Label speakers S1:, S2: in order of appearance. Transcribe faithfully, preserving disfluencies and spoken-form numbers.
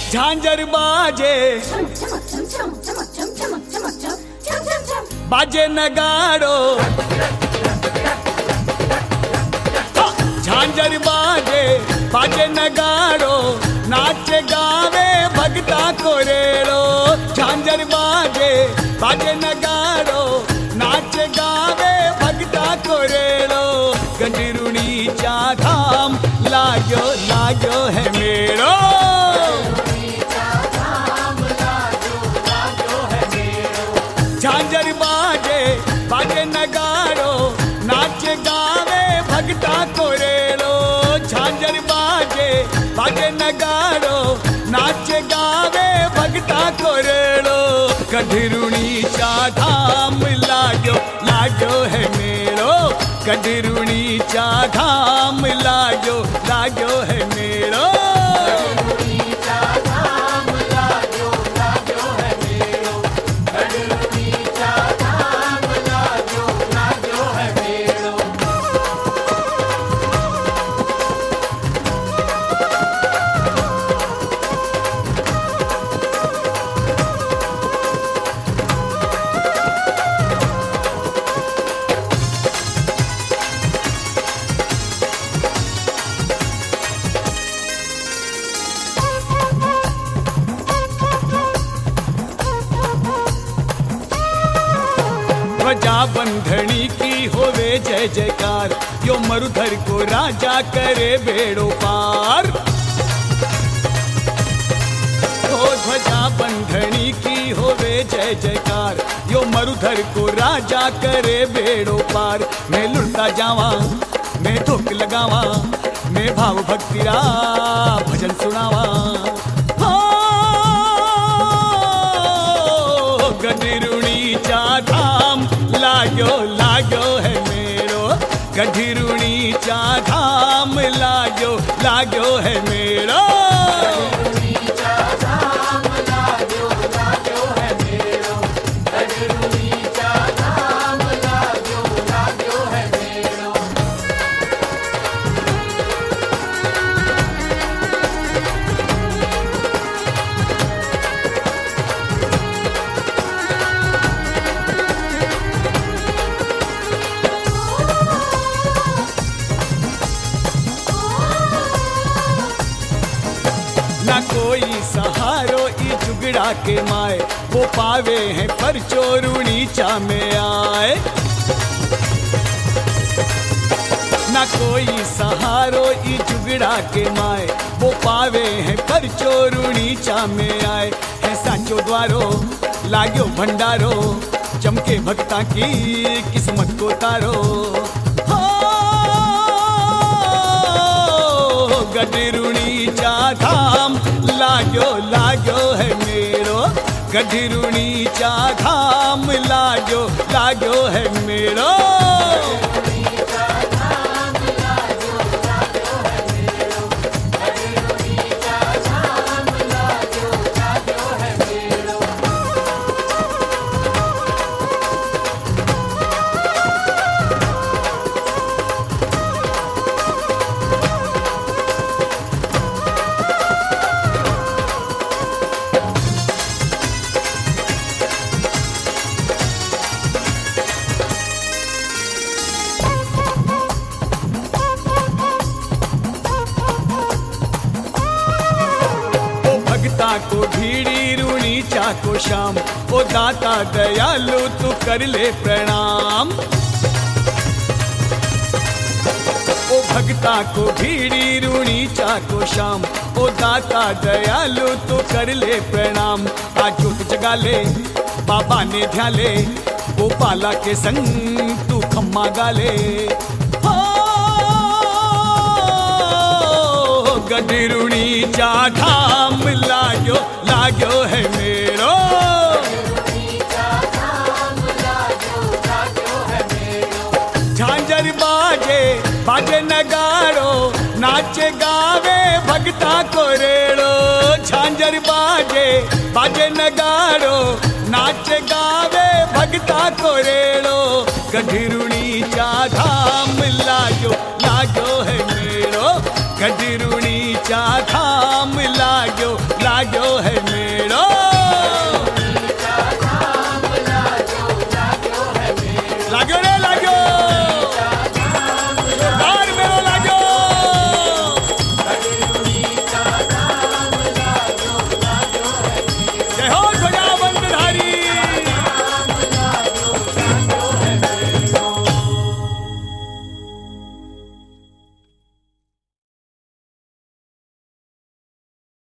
S1: झांझर बाजे बाजे नगाड़ो, झांझर बाजे बाजे नगाड़ो, नाचे गावे भगता कोरेड़ो। झांझर बाजे बाजे नगाड़ो, नाचे गावे भगता कोरेड़ो। गंडीरुणी चा धाम लाग्यो लाग्यो है मेरो, झांझर बाजे बाजे नगाड़ो, नाचे गावे भगता कोरेड़ो। झांझर बाजे बाजे नगाड़ो, नाचे गावे भगता कोरेड़ो। गंडीरुणी चा धाम लाग्यो लाग्यो है मेरो, गंडीरुणी चा धाम लाग्यो लाग्यो है मेरो। ध्वजा बंधनी की होवे जय जयकार, यो मरुधर को राजा करे बेड़ो पार। ओ ध्वजा बंधनी की होवे जय जयकार, यो मरुधर को राजा करे बेड़ो पार। मैं लुटता जावा मैं धुक लगावा, मैं भाव भक्ति रा भजन सुनावा। गंडीरुणी चा धाम लाग्यो लाग्यो है मेरो, गंडीरुणी चा धाम लाग्यो लाग्यो है मेरो। कोई सहारो ई जुगड़ा के माए, वो पावे हैं पर चोरुणी चा में आए। ना कोई सहारो ई जुगड़ा के माए, वो पावे हैं पर चोरुणी चा में आए। है सांचो द्वारो लाग्यो भंडारो, चमके भक्ता की किस्मत को तारो। गंडीरुणी चा धाम लाग्यो लाग्यो है मेरो, गंडीरुणी चा धाम लाग्यो लाग्यो है मेरो। को भीड़ी रूणी चाको श्याम, ओ दाता दयालु तू कर ले प्रणाम। ओ भगता को भीड़ी रूणी चाको श्याम, ओ दाता दयालु तू कर ले प्रणाम। आज ज्योत जगा ले बाबा ने ध्यान ले, गोपाला के संग तू खम्मा गाले। गंडीरुणी चा धाम लाग्यो लाग्यो है मेरो, झांझर बाजे बाजे नगाड़ो, नाचे गावे भगता कोरेड़ो। झांझर बाजे बाजे नगाड़ो, नाचे गावे भगता कोरेड़ो। गंडीरुणी चा धाम